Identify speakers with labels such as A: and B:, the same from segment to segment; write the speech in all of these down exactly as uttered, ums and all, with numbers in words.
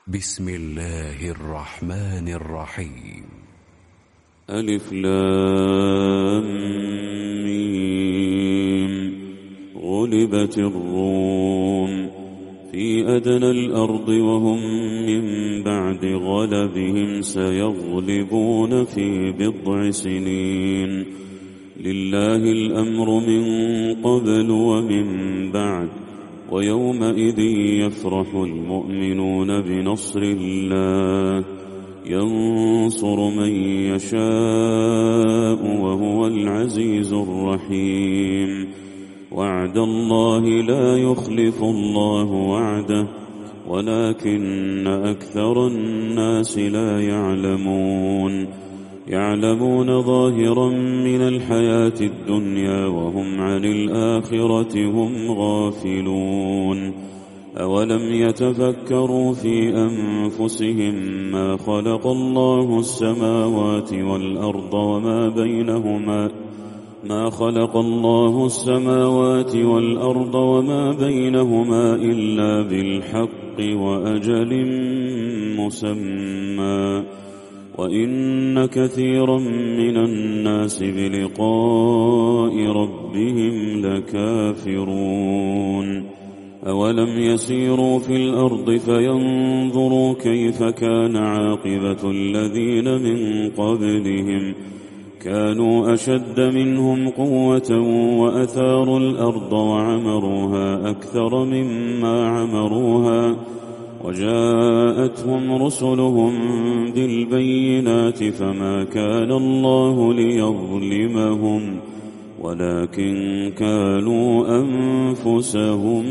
A: بسم الله الرحمن الرحيم.
B: ألف لام ميم. غلبت الروم في أدنى الأرض وهم من بعد غلبهم سيغلبون في بضع سنين. لله الأمر من قبل ومن بعد ويومئذ يفرح المؤمنون بنصر الله ينصر من يشاء وهو العزيز الرحيم. وعد الله لا يخلف الله وعده ولكن أكثر الناس لا يعلمون. يعلمون ظاهرا من الحياة الدنيا وهم عن الآخرة هم غافلون. أولم يتفكروا في أنفسهم ما خلق الله السماوات والأرض وما بينهما ما خلق الله السماوات والأرض وما بينهما إلا بالحق وأجل مسمى وإن كثيرا من الناس بلقاء ربهم لكافرون. أولم يسيروا في الأرض فينظروا كيف كان عاقبة الذين من قبلهم كانوا أشد منهم قوة وأثاروا الأرض وعمروها أكثر مما عمروها وجاءتهم رسلهم بالبينات فما كان الله ليظلمهم ولكن كانوا أنفسهم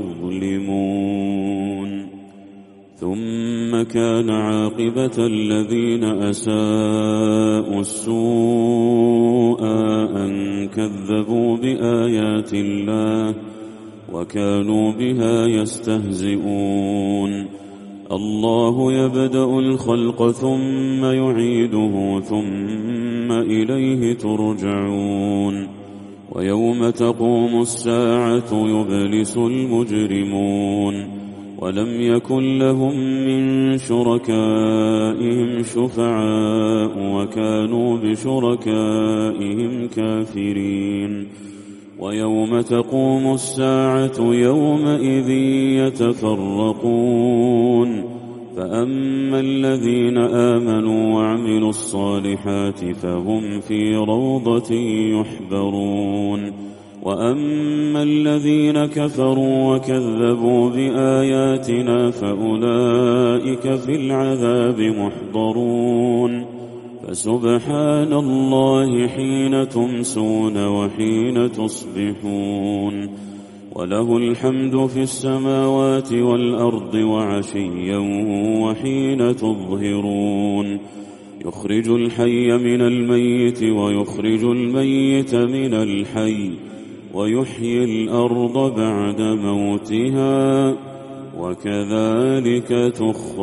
B: يظلمون. ثم كان عاقبة الذين أساءوا السوء أن كذبوا بآيات الله وكانوا بها يستهزئون. الله يبدأ الخلق ثم يعيده ثم إليه ترجعون. ويوم تقوم الساعة يبلس المجرمون ولم يكن لهم من شركائهم شفعاء وكانوا بشركائهم كافرين. ويوم تقوم الساعة يومئذ يتفرقون فأما الذين آمنوا وعملوا الصالحات فهم في روضة يحبرون وأما الذين كفروا وكذبوا بآياتنا فأولئك في العذاب محضرون. فسبحان الله حين تمسون وحين تصبحون وله الحمد في السماوات والأرض وعشيا وحين تظهرون. يخرج الحي من الميت ويخرج الميت من الحي ويحيي الأرض بعد موتها وكذلك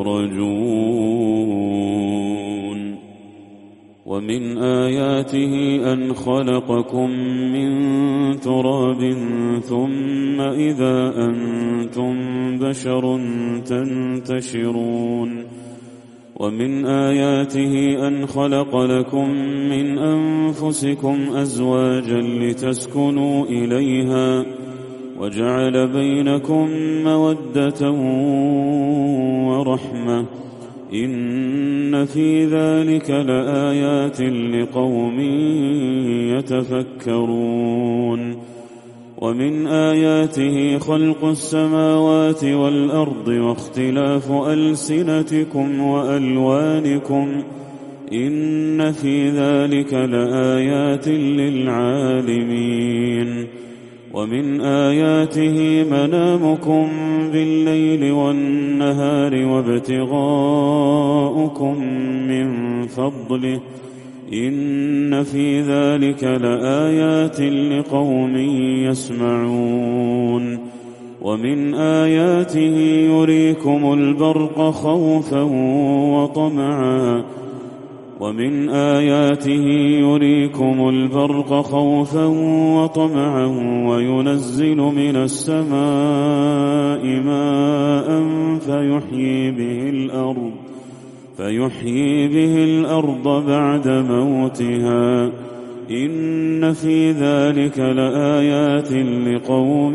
B: تخرجون. ومن آياته أن خلقكم من تراب ثم إذا أنتم بشر تنتشرون. ومن آياته أن خلق لكم من أنفسكم أزواجا لتسكنوا إليها وجعل بينكم مودة ورحمة إن في ذلك لآيات لقوم يتفكرون. ومن آياته خلق السماوات والأرض واختلاف ألسنتكم وألوانكم إن في ذلك لآيات للعالمين. ومن آياته منامكم بالليل والنهار وابتغاؤكم من فضله إن في ذلك لآيات لقوم يسمعون. ومن آياته يريكم البرق خوفا وطمعا ومن آياته يريكم البرق خوفا وطمعا وينزل من السماء ماء فيحيي به الأرض فيحيي به الأرض بعد موتها إن في ذلك لآيات لقوم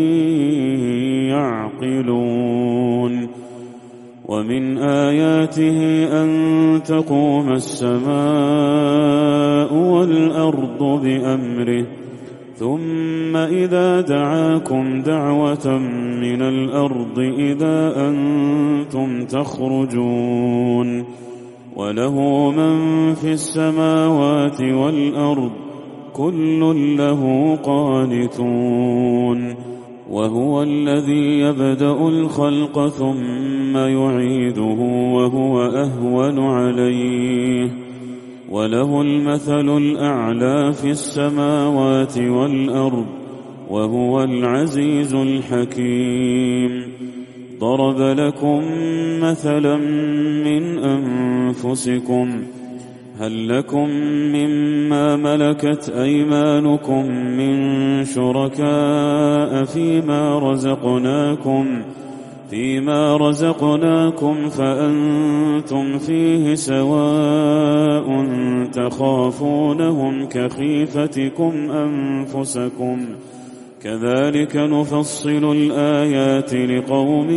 B: يعقلون ومن آياته أن تقوم السماء والأرض بأمره ثم إذا دعاكم دعوة من الأرض إذا أنتم تخرجون وله من في السماوات والأرض كل له قانتون وهو الذي يبدأ الخلق ثم يعيده وهو أهون عليه وله المثل الأعلى في السماوات والأرض وهو العزيز الحكيم ضرب لكم مثلا من أنفسكم هل لكم مما ملكت أيمانكم من شركاء فيما رزقناكم فيما رزقناكم فأنتم فيه سواء تخافونهم كخيفتكم أنفسكم كذلك نفصل الآيات لقوم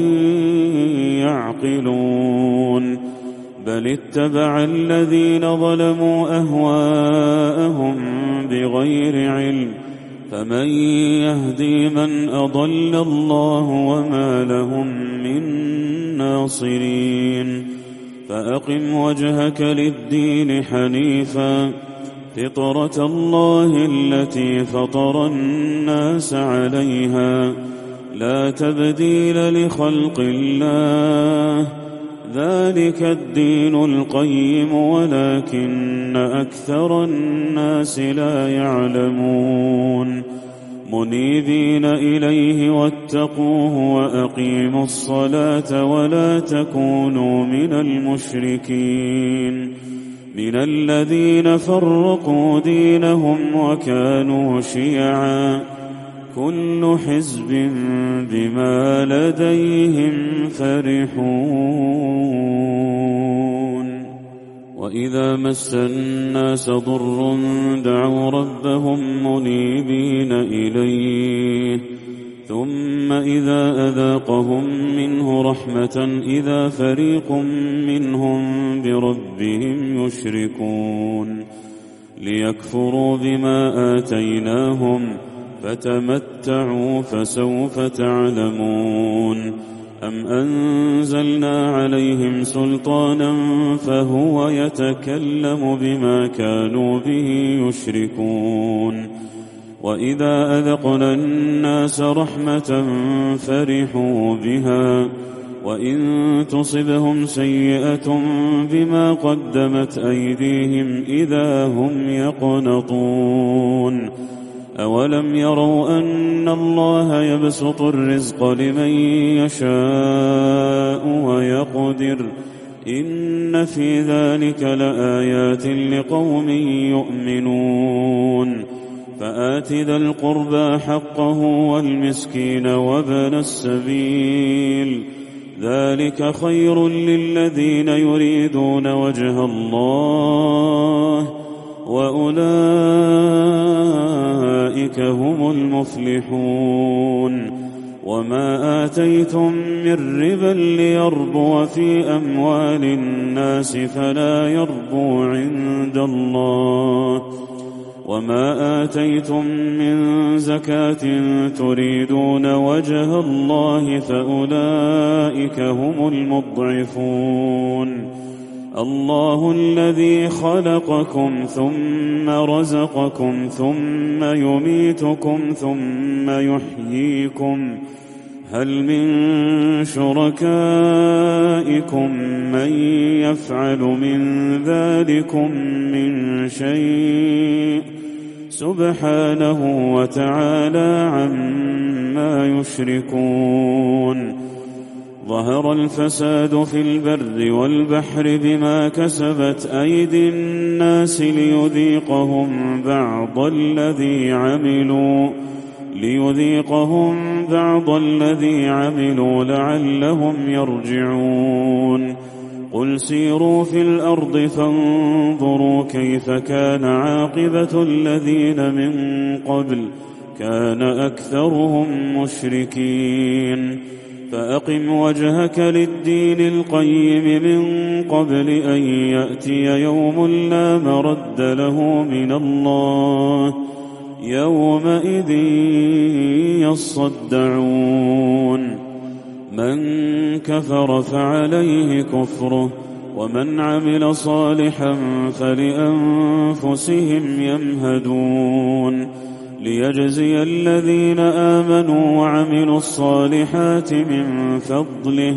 B: يعقلون بل اتبع الذين ظلموا أهواءهم بغير علم فمن يهدي من أضل الله وما لهم من ناصرين فأقم وجهك للدين حنيفا فطرة الله التي فطر الناس عليها لا تبديل لخلق الله ذلك الدين القيم ولكن أكثر الناس لا يعلمون منيبين إليه واتقوه وأقيموا الصلاة ولا تكونوا من المشركين من الذين فرقوا دينهم وكانوا شيعا كل حزب بما لديهم فرحون وإذا مس الناس ضر دعوا ربهم منيبين إليه ثم إذا أذاقهم منه رحمة إذا فريق منهم بربهم يشركون ليكفروا بما آتيناهم فتمتعوا فسوف تعلمون أم أنزلنا عليهم سلطانا فهو يتكلم بما كانوا به يشركون وإذا أذقنا الناس رحمة فرحوا بها وإن تصبهم سيئة بما قدمت أيديهم إذا هم يقنطون أولم يروا أن الله يبسط الرزق لمن يشاء ويقدر إن في ذلك لآيات لقوم يؤمنون فآت ذا القربى حقه والمسكين وابن السبيل ذلك خير للذين يريدون وجه الله وأولئك هم المفلحون وما آتيتم من ربا ليربو في أموال الناس فلا يربو عند الله وما آتيتم من زكاة تريدون وجه الله فأولئك هم المضعفون الله الذي خلقكم ثم رزقكم ثم يميتكم ثم يحييكم هل من شركائكم من يفعل من ذلكم من شيء سبحانه وتعالى عما يشركون ظهر الفساد في البر والبحر بما كسبت أيدي الناس ليذيقهم بعض الذي عملوا ليذيقهم بعض الذي عملوا لعلهم يرجعون قل سيروا في الأرض فانظروا كيف كان عاقبة الذين من قبل كان أكثرهم مشركين فأقم وجهك للدين القيم من قبل أن يأتي يوم لا مرد له من الله يومئذ يصدعون من كفر فعليه كفره ومن عمل صالحا فلأنفسهم يمهدون ليجزي الذين آمنوا وعملوا الصالحات من فضله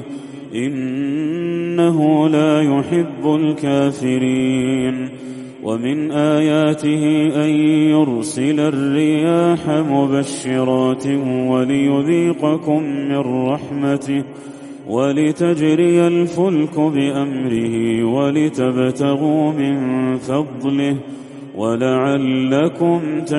B: إنه لا يحب الكافرين ومن آياته أن يرسل الرياح مبشرات وليذيقكم من رحمته ولتجري الفلك بأمره ولتبتغوا من فضله ولعلكم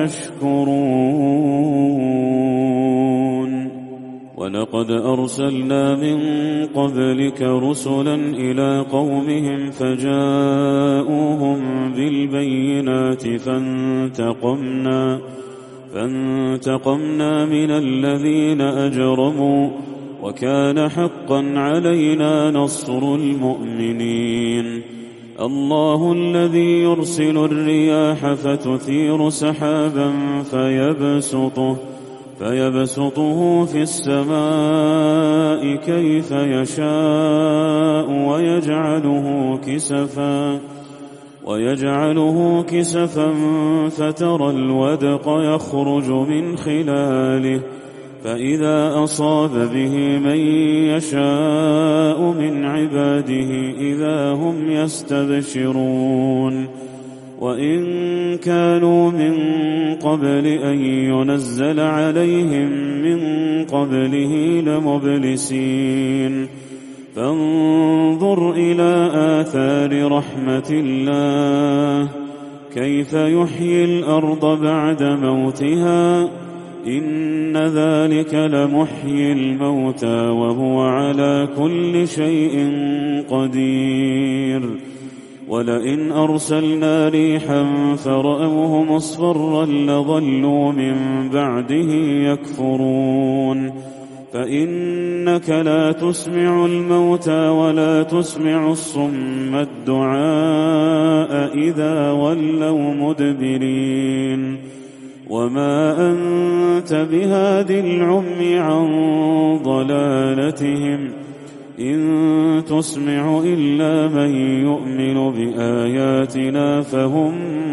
B: تشكرون ولقد أرسلنا من قبلك رسلا إلى قومهم فجاءوهم بالبينات فانتقمنا فانتقمنا من الذين أجرموا وكان حقا علينا نصر المؤمنين الله الذي يرسل الرياح فتثير سحابا فيبسطه فيبسطه في السماء كيف يشاء ويجعله كسفا ويجعله كسفا فترى الودق يخرج من خلاله فإذا أصاب به من يشاء من عباده إذا هم يستبشرون وإن كانوا من قبل أن ينزل عليهم من قبله لمبلسين فانظر إلى آثار رحمة الله كيف يحيي الأرض بعد موتها إن ذلك لمحيي الموتى وهو على كل شيء قدير ولئن أرسلنا ريحا فرأوه مصفرا لظلوا من بعده يكفرون فإنك لا تسمع الموتى ولا تسمع الصم الدعاء إذا ولوا مدبرين وما أنت بهاد العمي عن ضلالتهم إن تسمع إلا من يؤمن بآياتنا فهم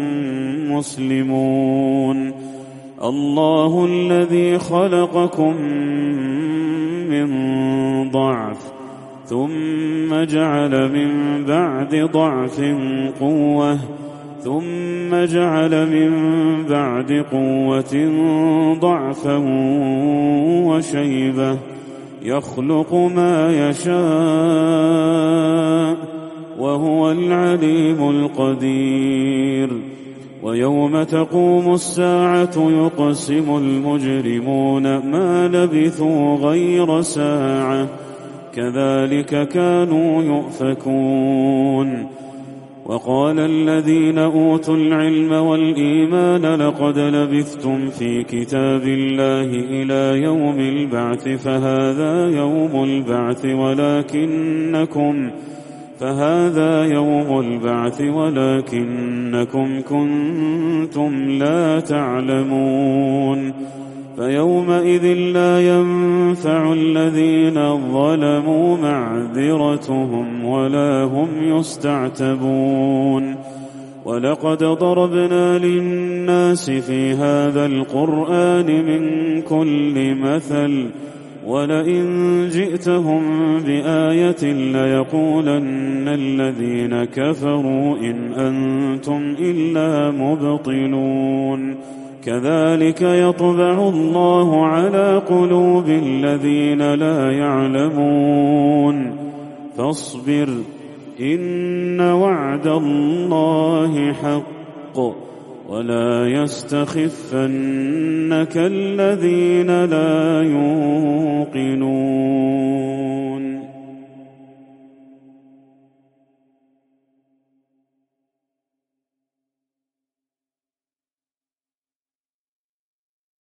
B: مسلمون الله الذي خلقكم من ضعف ثم جعل من بعد ضعف قوة ثم جعل من بعد قوة ضعفا وشيبة يخلق ما يشاء وهو العليم القدير ويوم تقوم الساعة يقسم المجرمون ما لبثوا غير ساعة كذلك كانوا يؤفكون وقال الذين أوتوا العلم والإيمان لقد لبثتم في كتاب الله إلى يوم البعث فهذا يوم البعث ولكنكم فهذا يوم البعث ولكنكم كنتم لا تعلمون فيومئذ لا ينفع الذين ظلموا معذرتهم ولا هم يستعتبون ولقد ضربنا للناس في هذا القرآن من كل مثل ولئن جئتهم بآية ليقولن الذين كفروا إن أنتم إلا مبطلون كذلك يطبع الله على قلوب الذين لا يعلمون فاصبر إن وعد الله حق ولا يستخفنك الذين لا يوقنون